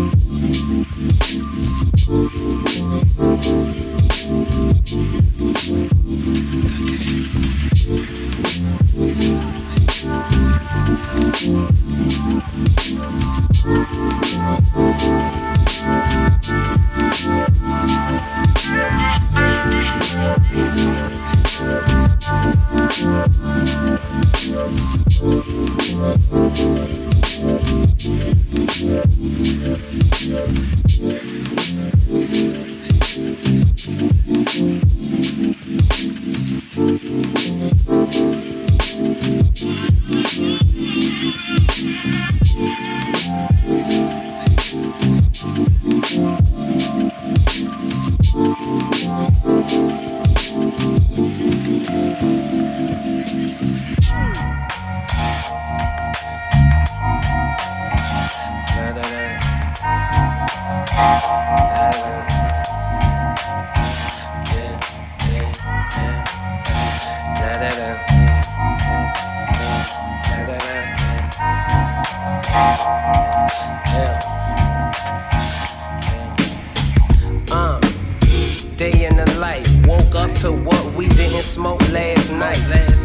Day in the life, woke up to what we didn't smoke last night.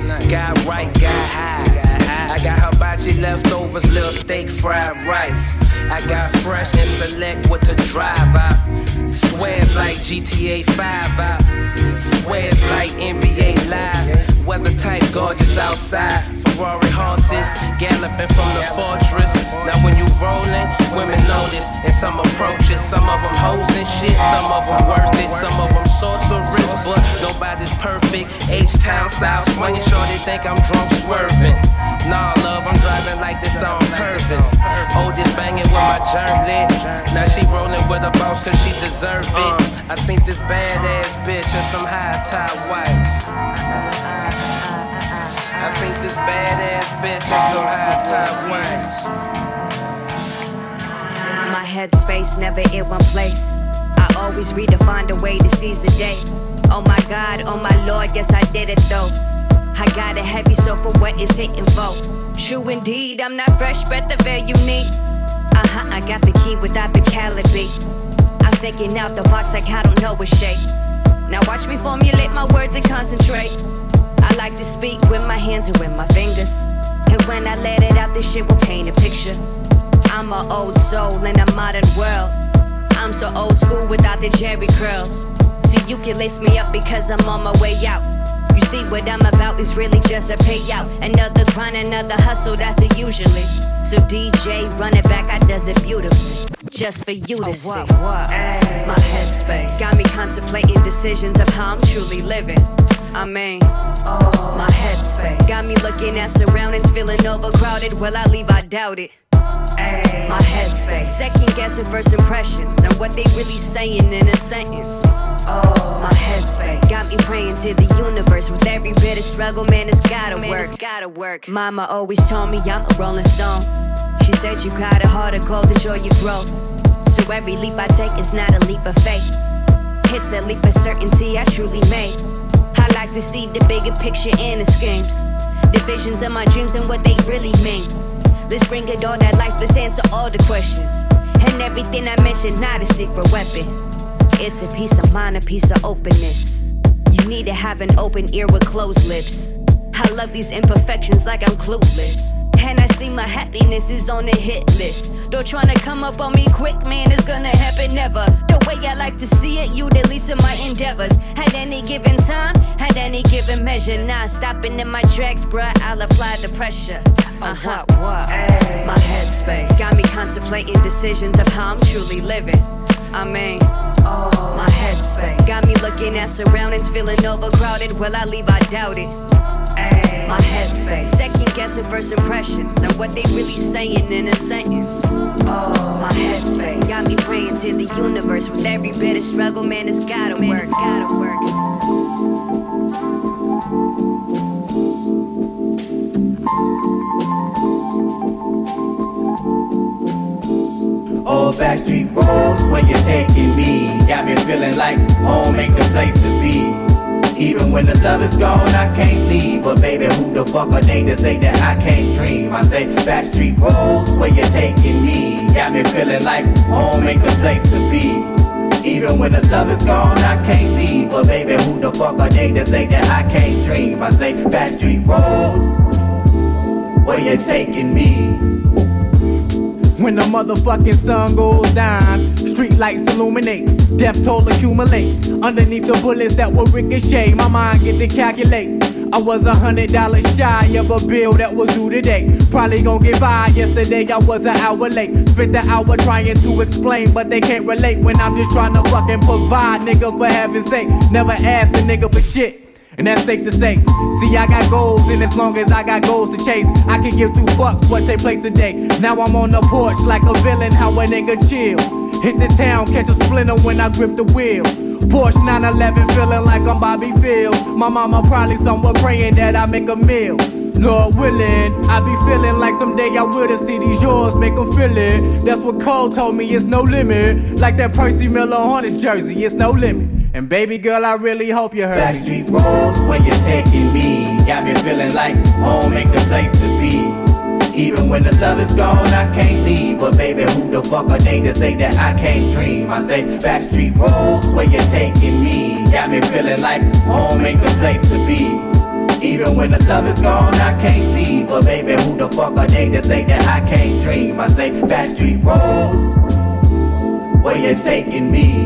Got right, got high. I got hibachi leftovers, little steak, fried rice. I got fresh and select what to drive out. Swears like GTA 5 out. Swears like NBA Live. Weather type gorgeous outside. Ferrari horses galloping from the fortress. Now when you rollin', women notice. And some approaches, some of them hoes and shit. Some of them worth it, some of them sorcerers. But nobody's perfect. H-Town South swinging, sure they think I'm drunk swerving. Nah, love, I'm driving like this on purpose. Oldest banging with my jerk lit. Now she rolling with a boss cause she deserve it. I seen this badass bitch and some high-top whites. I seen this badass bitch and some high-top whites. My headspace never in one place. I always redefine the way to seize the day. Oh my God, oh my Lord, yes I did it though. I got a heavy soul for what it's hitting for. True indeed, I'm not fresh, but the very unique. I got the key without the caliber. I'm thinking out the box like I don't know a shape. Now watch me formulate my words and concentrate. I like to speak with my hands and with my fingers. And when I let it out, this shit will paint a picture. I'm an old soul in a modern world. I'm so old school without the Jerry curls. So you can lace me up because I'm on my way out. You see what I'm about is really just a payout. Another grind, another hustle, that's it usually. So DJ, run it back, I does it beautifully. Just for you to see. My headspace got me contemplating decisions of how I'm truly living. I mean, my headspace got me looking at surroundings, feeling overcrowded. Will I leave? I doubt it. My headspace second guessing first impressions and what they really saying in a sentence. My headspace got me praying to the universe. With every bit of struggle, man, it's gotta work. Mama always told me I'm a rolling stone. She said you got a heart of gold, enjoy your growth. So every leap I take is not a leap of faith. It's a leap of certainty I truly made. I like to see the bigger picture in the schemes, the visions of my dreams and what they really mean. Let's bring it all that life, let's answer all the questions. And everything I mentioned, not a secret weapon. It's a peace of mind, a piece of openness. You need to have an open ear with closed lips. I love these imperfections like I'm clueless. And I see my happiness is on the hit list. Don't tryna come up on me quick, man, it's gonna happen never. The way I like to see it, you the least of my endeavors. At any given time, at any given measure. Not stopping in my tracks, bruh, I'll apply the pressure. What? My headspace got me contemplating decisions of how I'm truly living. I mean, my headspace got me looking at surroundings, feeling overcrowded. Will I leave? I doubt it. My headspace second guessing first impressions and what they really saying in a sentence. My headspace got me praying to the universe. With every bit of struggle, man, it's gotta work. Old backstreet roads, where you're taking me, got me feeling like home ain't the place to be. Even when the love is gone, I can't leave. But baby, who the fuck are they to say that I can't dream? I say backstreet roads, where you're taking me, got me feeling like home ain't the place to be. Even when the love is gone, I can't leave. But baby, who the fuck are they to say that I can't dream? I say, Backstreet Rose, where you taking me? When the motherfucking sun goes down, street lights illuminate, death toll accumulate. Underneath the bullets that will ricochet, my mind get to calculate. I was $100 shy of a bill that was due today. Probably gon' get by. Yesterday I was an hour late. Spent the hour trying to explain, but they can't relate when I'm just trying to fucking provide, nigga, for heaven's sake. Never asked a nigga for shit, and that's safe to say. See, I got goals, and as long as I got goals to chase, I can give two fucks what take place today. Now I'm on the porch like a villain, how a nigga chill. Hit the town, catch a splinter when I grip the wheel. Porsche 911, feeling like I'm Bobby Fields. My mama probably somewhere praying that I make a meal. Lord willing, I be feeling like someday I will. The city's yours, make them feel it. That's what Cole told me, it's no limit. Like that Percy Miller Hornets jersey, it's no limit. And baby girl, I really hope you heard Backstreet Rose, where you taking me? Got me feeling like home ain't the place to be. Even when the love is gone, I can't leave. But baby, who the fuck are they to say that I can't dream? I say, Backstreet Rose, where you taking me? Got me feeling like home ain't the place to be. Even when the love is gone, I can't leave. But baby, who the fuck are they to say that I can't dream? I say, Backstreet Rose, where you taking me?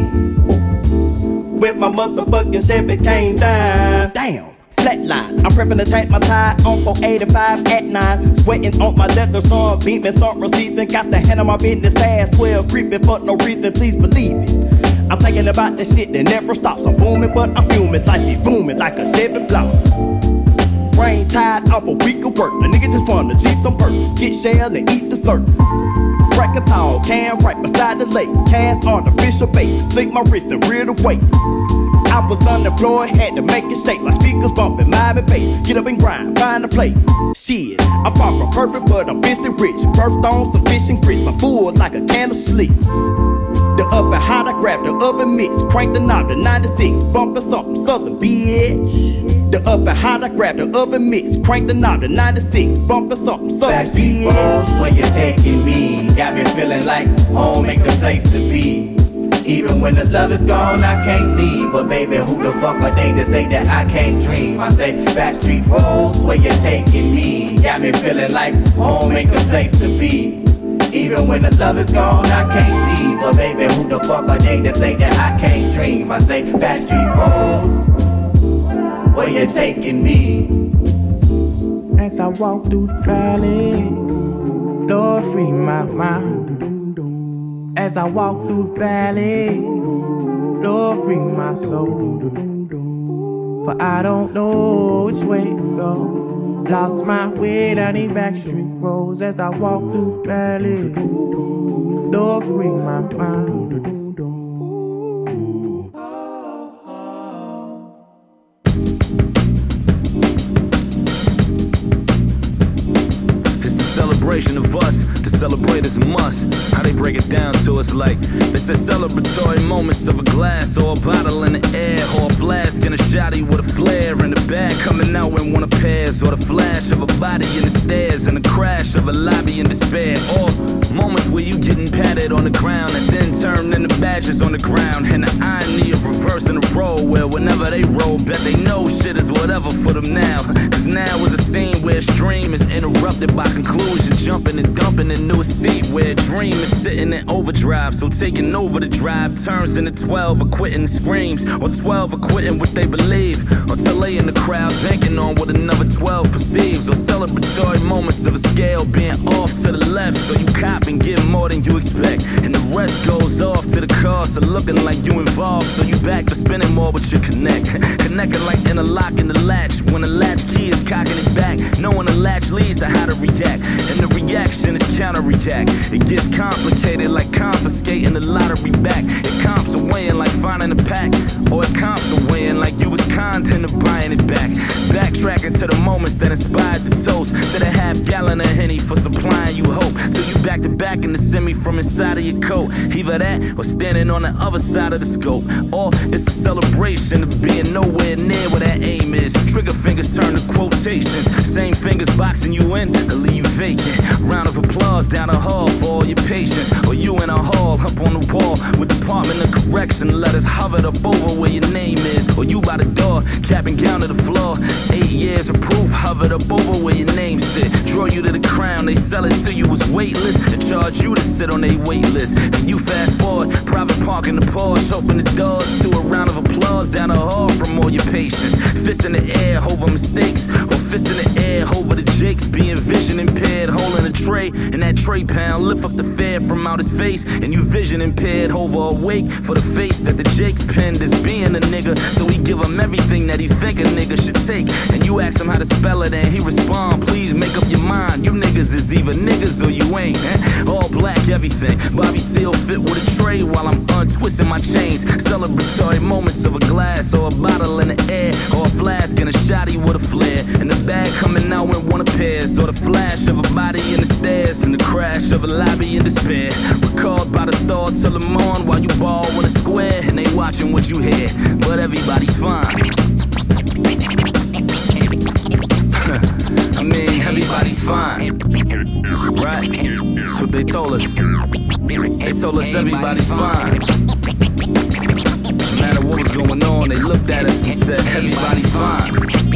With my motherfucking Chevy came down. Damn. Flatline, I'm prepping to take my tie on 485 at 9. Sweating on my leather, sun beaming, start receipts, and got to handle my business past 12. Creeping for no reason, please believe it. I'm thinking about the shit that never stops. I'm booming, but I'm fuming, life be booming like a Chevy block. Brain tired off a week of work. A nigga just wanna Jeep some perks, get shell and eat dessert. Crack a tall can right beside the lake. Cast artificial bait, flick my wrist and rear the weight. I was unemployed, had to make it shake. My speakers bumping, my bass. Get up and grind, find a place. Shit, I'm far from perfect, but I'm 50 rich. Birthed on some fish and grits. I'm full like a can of sleep. The oven hot, I grab the oven mix. Crank the knob to 96, bumping something southern, bitch. The oven hot, I grab the oven mix. Crank the knob to 96, bumping something southern, Backstreet bitch. Rose, where you taking me? Got me feeling like home ain't the place to be. Even when the love is gone, I can't leave. But baby, who the fuck are they to say that I can't dream? I say, Backstreet Rose, where you taking me? Got me feeling like home ain't the place to be. Even when the love is gone, I can't leave. But baby, who the fuck are they to say that I can't dream? I say, Backstreet Rose, where you taking me? as I walk through the valley. Lord, free my mind. As I walk through the valley, Lord, free my soul. For I don't know which way to go. Lost my way down these backstreet roads. As I walk through the valley, Lord, free my mind. Of us to celebrate is a must. How they break it down to us like it's a celebratory moments of a glass or a bottle in the air or a flask and a shotty with a flare in the bag coming out in one of pairs, or the flash of a body in the stairs and the crash of a lobby in despair, or moments where you getting patted on the ground and then turned into badges on the ground, and the irony of reversing the role where whenever they roll, bet they know shit is whatever for them now. Cause now is a scene where a stream is interrupted by conclusion, jumping and dumping into a seat where a dream is sitting in overdrive. So taking over the drive turns into 12 are quitting the screams, or 12 are quitting what they believe, until they in the crowd banking on what another 12 perceives, or celebratory moments of a scale being off to the left, so you cop and get more than you expect, and the rest goes off to the cost of looking like you involved, so you back to spending more but you connecting like interlocking the latch when the latch key is cocking it back, knowing the latch leads to how to react, and the reaction is counter-react. It gets complicated like confiscating the lottery back. It comps away like finding a pack, or it comps away like you was kind into buying it back. Backtracking to the moments that inspired the toast. To the half-gallon of Henny for supplying you hope. Till you back to back in the semi from inside of your coat. Either that or standing on the other side of the scope. Or it's a celebration of being nowhere near where that aim is. Trigger fingers turn to quotations. Same fingers boxing you in to leave you vacant. Round of applause down the hall for all your patience. Or you in a hall up on the wall with Department of Correction letters hovered up over where your name is. Or you by the door, cap and gown to the floor. 8 years of proof hovered up over where your name sit. Draw you to the crown, they sell it to you as weightless. And charge you to sit on their wait list. And you fast forward, private park in the Porsche. Open the doors to a round of applause down the hall from all your patience. Fists in the air over mistakes. Or fists in the air over the jakes. Being vision impaired, holding a tray. And that tray pound lift up the fare from out his face. And you vision impaired, over awake for the face that the jakes pinned as being a nigga. So he give him everything that he think a nigga should take. And you ask him how to spell it and he respond, please make up your mind. You niggas is either niggas or you ain't. All black everything. Bobby Seale fit with a tray while I'm untwisting my chains. Celebratory moments of a glass or a bottle in the air. Or a flask and a shotty with a flare. And the bag coming out in one of pairs. Or the flash of a body in the stairs. And the crash of a lobby in despair. Recalled by the star till the morn while you ball in a square. And they watching what you hear. But everybody's fine. I mean, everybody's fine. Right? That's what they told us. They told us everybody's fine. No matter what was going on, they looked at us and said, everybody's fine.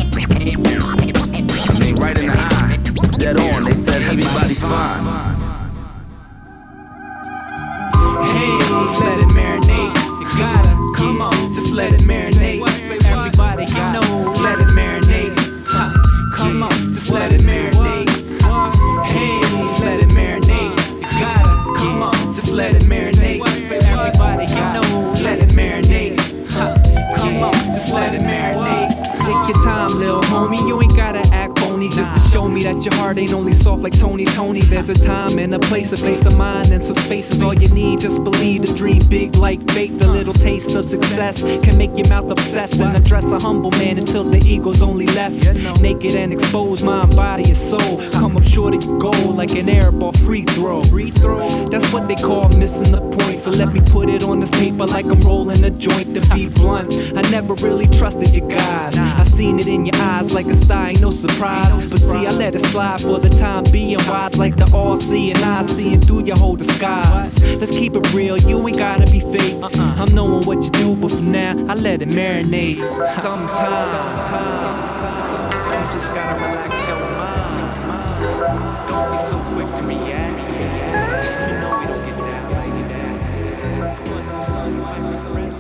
I mean, right in the eye, dead on, they said, everybody's fine. Hey, just let it marinate. You gotta, come on, just let it marinate. Everybody, you know, let it marinate. Come on, just let it marinate. Hey, just let it marinate. You gotta, come on, just let it marinate. Everybody, you know, let it marinate. Come on, just let it marinate. Take your time, lil' homie, you ain't gotta act phony just to show me that your heart ain't only soft like Tony. There's a time and a place of mind and some space is all you need. Just believe the dream big like faith. A little taste of success can make your mouth obsess and address a humble man until the ego's only left naked and exposed, mind, body, and soul. Come up short of your goal like an air ball free throw. That's what they call missing the point. So let me put it on this paper like I'm rolling a joint. To be blunt, I never really trusted you guys. I seen it in your eyes like a star, ain't no surprise. But see, I let it slide for the time being wise, like the all-seeing eyes seeing through your whole disguise. Let's keep it real, you ain't gotta be fake. I'm knowing what you do, but for now, I let it marinate. Sometimes you just gotta relax your mind. Don't be so quick to react. You know we don't get down like that. When the sun was red.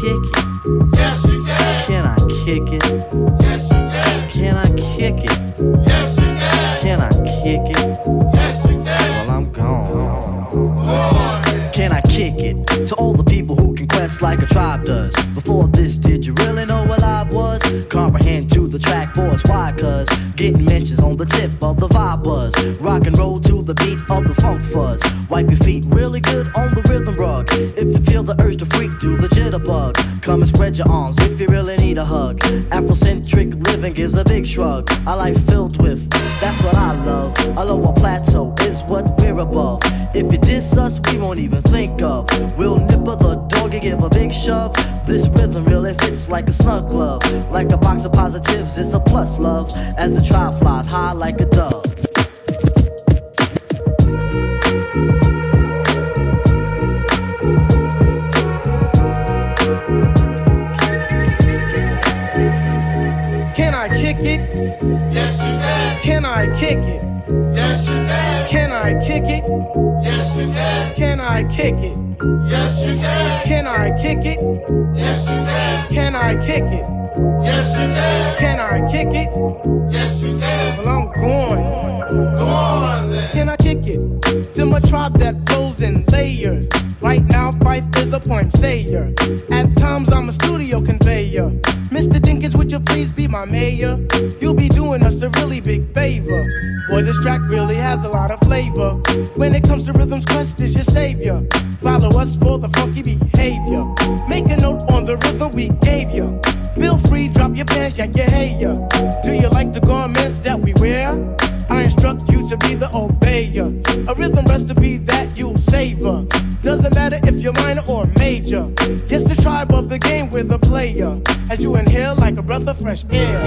kick it? Yes, you can. Can I kick it? Yes, you can. Can I kick it? Yes, you can. Can I kick it? Yes, you can. Well, I'm gone. Can I kick it? To all the people who can quest like a tribe does. Before this, did you really know what I was? Comprehend to the track force, why? Cause getting mentions on the tip of the vibe buzz. Rock and roll to the beat of the funk fuzz. Wipe your feet really good on the rhythm rug. If you feel the urge to freak, do the jitterbug. Come and spread your arms if you really need a hug. Afrocentric living gives a big shrug. I like filled with, that's what I love. A lower plateau is what we're above. If you diss us, we won't even think of. We'll nipper the dog and give a big shove. This rhythm really fits like a snug glove. Like a box of positives, it's a plus love. As the tribe flies high like a dove. Can I kick it? Yes, you can. Can I kick it? Yes, you can. Can I kick it? Yes, you can. Can I kick it? Yes, you can. Can I kick it? Yes, you can. Can I kick it? Yes, you can. Can I kick it? Yes, you can. Well, I'm going. Go on then. Can I kick it? To my tribe that flows in layers. Right now, Fife is a poem sayer. At times, I'm a studio conveyor. Mr. Dinkins, would you please be my mayor? You'll be doing us a really big favor. Boy, this track really has a lot of flavor. When it comes to rhythms, Quest is your savior. Follow us for the funky behavior. Make a note on the rhythm we gave you. Feel free, drop your pants, yank your hair. Do you like the garments that we wear? I instruct you to be the obeyer. A rhythm recipe that you'll savor. Doesn't matter if you're minor or major. Yes, the tribe of the game, we're the player. As you inhale like a breath of fresh air.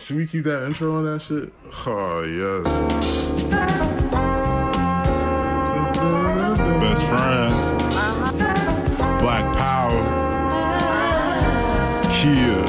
should we keep that intro on that shit? Oh, yes. Best friend. Black Power. Kia.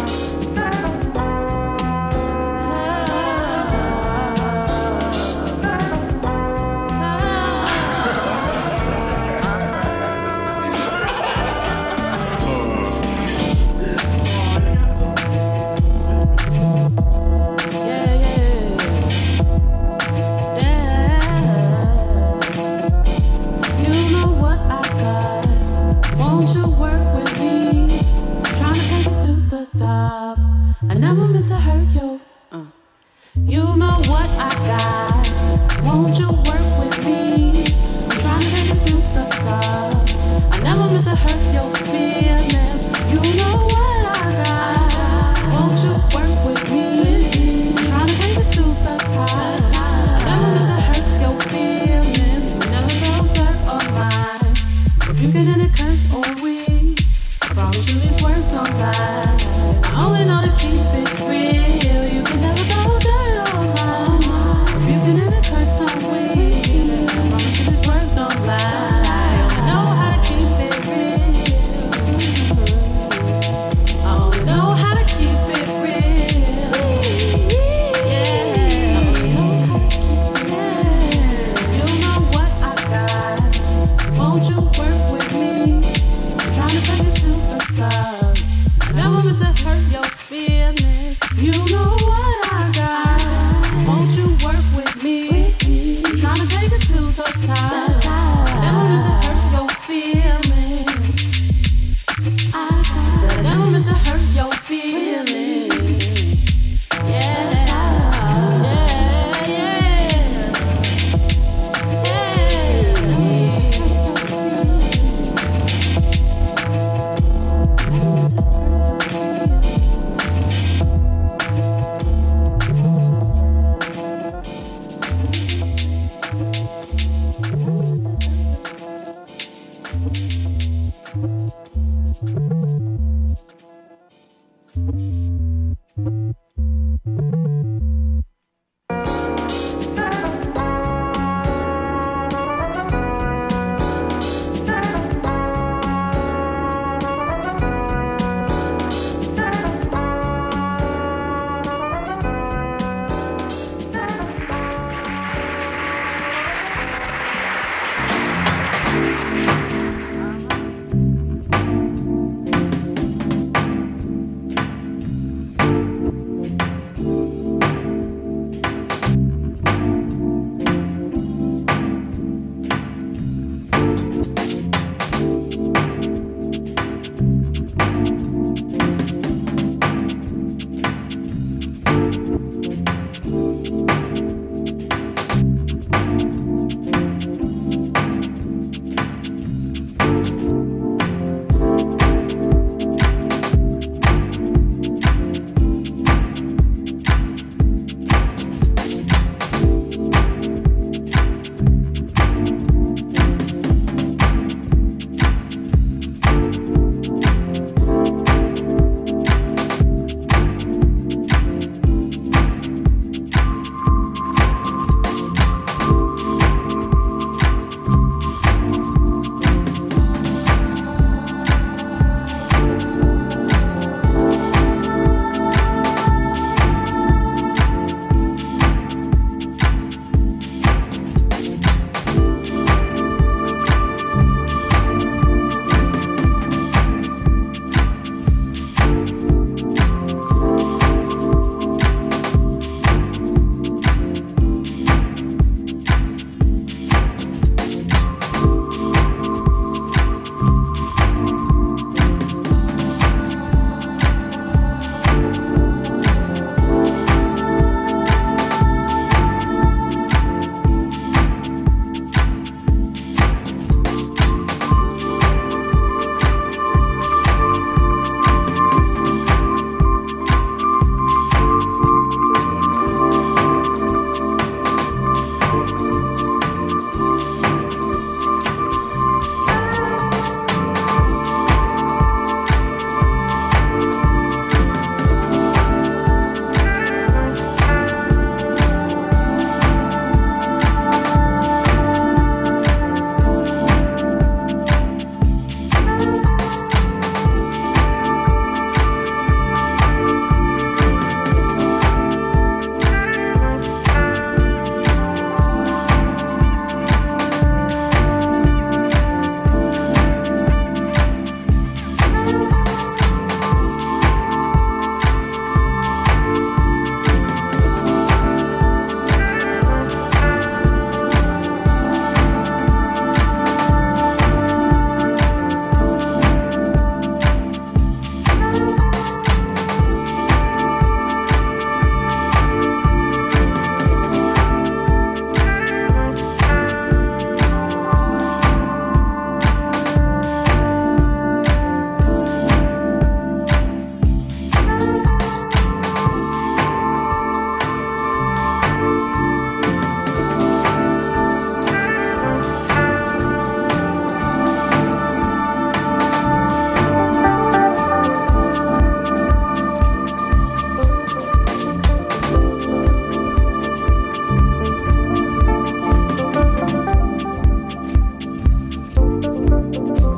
I never meant to hurt you. You know what I got. Won't you work with me? I'm trying to take it to the top. I never meant to hurt your feelings. You know what I got. Won't you work with me? I'm trying to take it to the top. I never meant to hurt your feelings. You never throw dirt on mine. If you get in a curse or we, I promise you these words don't lie. I only know to keep it real. You can never throw dirt on mine. If you can in a curse on we, I promise you these words don't lie. I only know how to keep it real. I only know how to keep it real. Yeah, I only know how to keep it real. You know what I got. Won't you work with me? I'm trying to take it to the top. I never meant to hurt your feelings. You know what I got. Won't you work with me? I'm trying to take it to the top. I never meant to hurt your feelings. I said I never meant to hurt your feelings. Yeah,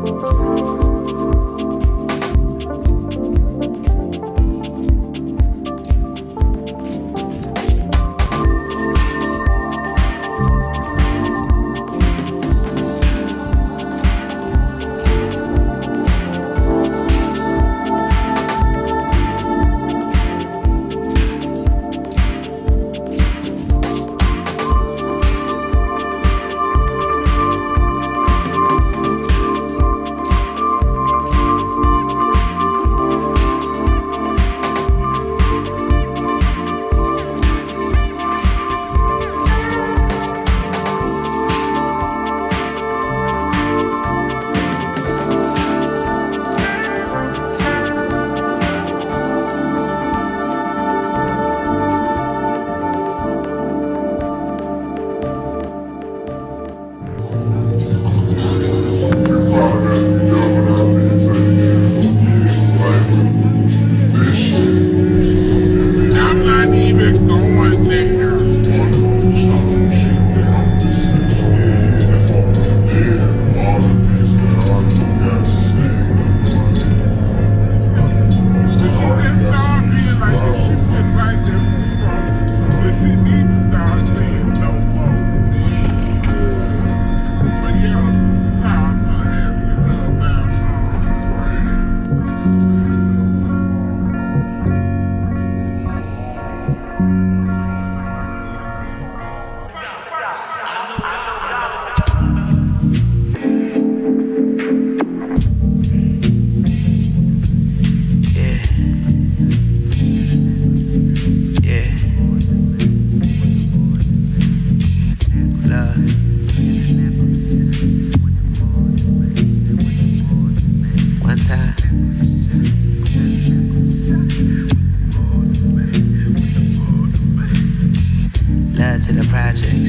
to the projects.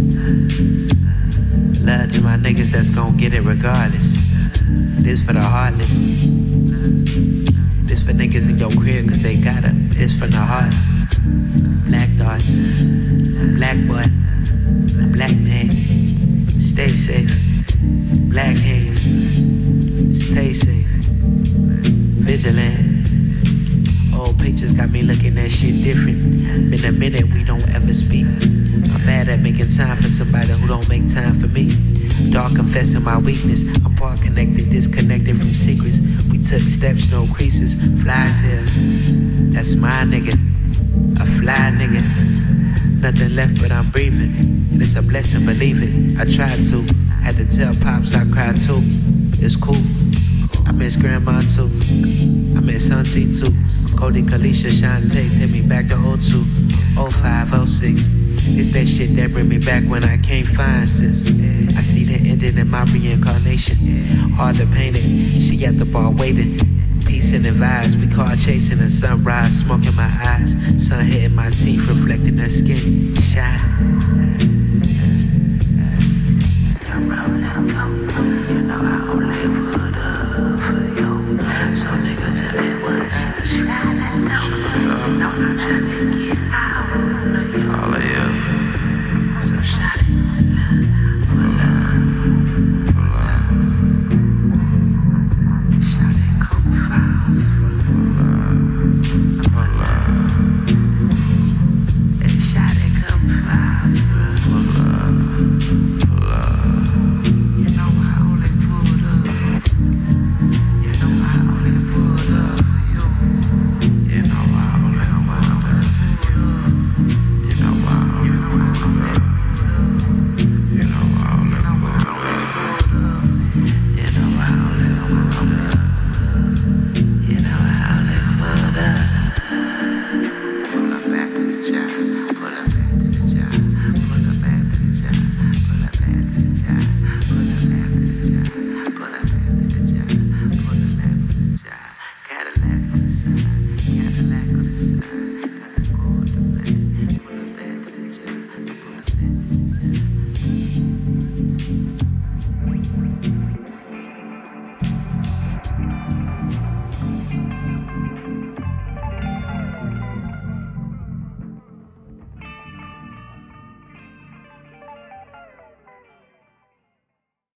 Love to my niggas that's gon' get it regardless. This for the heartless. This for niggas in your crib cause they got it. This for the heart. Black thoughts. Black boy. A black man. Stay safe. Black hands. Stay safe. Vigilant. Old pictures got me looking at shit different. Been a minute we don't ever speak. I'm bad at making time for somebody who don't make time for me. Dark confessing my weakness. I'm part connected, disconnected from secrets. We took steps, no creases. Flies here. That's my nigga. A fly nigga. Nothing left but I'm breathing. And it's a blessing, believe it. I tried to. Had to tell Pops I cried too. It's cool. I miss Grandma too. I miss Auntie too. Cody, Kalisha, Shantae, take me back to 02, 05, 06. It's that shit that bring me back when I can't find sis. I see the ending in my reincarnation. Hard to paint it, she at the bar waiting. Peace and advice, we car chasing the sunrise, smoke in my eyes. Sun hitting my teeth, reflecting her skin. Shine.